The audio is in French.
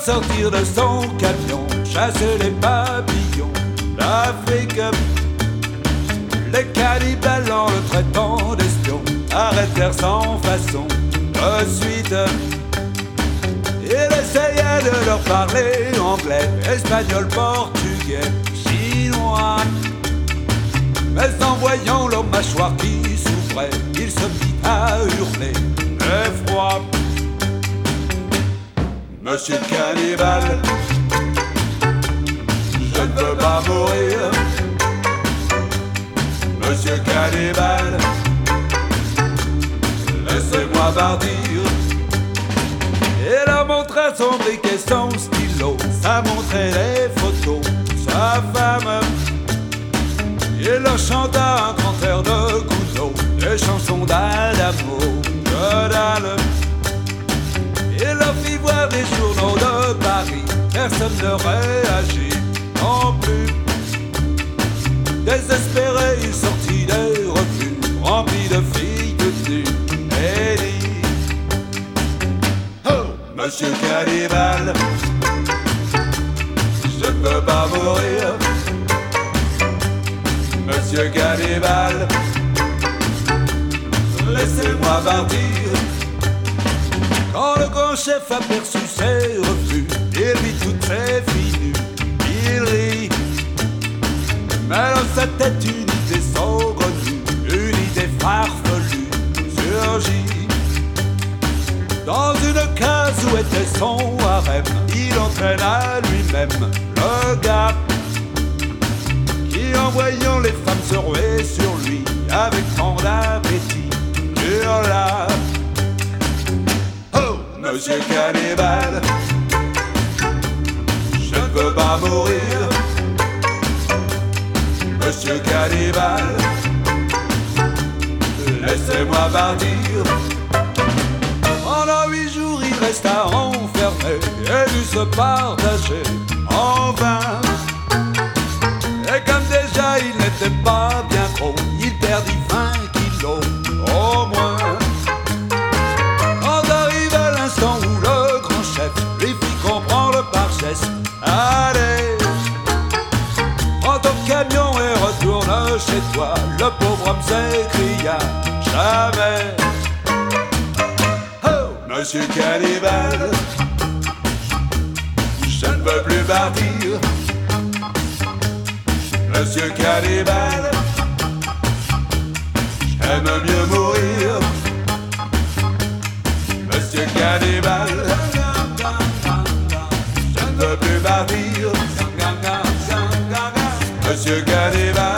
sortir de son camion, chasser les papillons d'Afrique. Les cannibales en le traitant d'espion arrêtèrent sans façon de suite. Il essayait de leur parler anglais, espagnol, portugais, chinois. Mais en voyant leur mâchoire qui s'ouvrait, il se mit à hurler d'effroi. Monsieur le cannibale, je ne veux pas mourir. Monsieur le cannibale, laissez-moi partir. Il a montré son briquet, son stylo, ça montrait les photos, sa femme. Il leur chanta un grand air de Gounod, des chansons d'Adamo, que dalle. Il leur fit voir des journaux de Paris, personne ne réagit non plus. Désespéré, il sortit des revues remplies de filles nues et dit: oh, monsieur cannibale, je ne veux pas mourir. Monsieur cannibale, laissez-moi partir. Quand le grand chef aperçut ses refus, il vit toutes ses filles nues, il rit. Mais dans sa tête une idée saugrenue, une idée farfelue surgit. Dans une case où était son harem, il entraîna lui-même le gars qui, en voyant les femmes se ruer sur lui avec tant d'appétit, hurla: oh, monsieur cannibale, je ne veux pas mourir. Monsieur cannibale, laissez-moi partir. Pendant 8 jours il resta enfermé et dut se partager en vain. Et comme déjà il n'était pas bien gros, il perdit 20 kilos au moins. Quand arriva l'instant où le grand chef lui fit comprendre par geste: allez, prends ton camion et retourne chez toi. Le pauvre homme s'écria: jamais. Oh, monsieur cannibale, je ne veux plus partir. Monsieur cannibale, j'aime mieux mourir. Monsieur cannibale, je ne veux plus partir. Monsieur cannibale,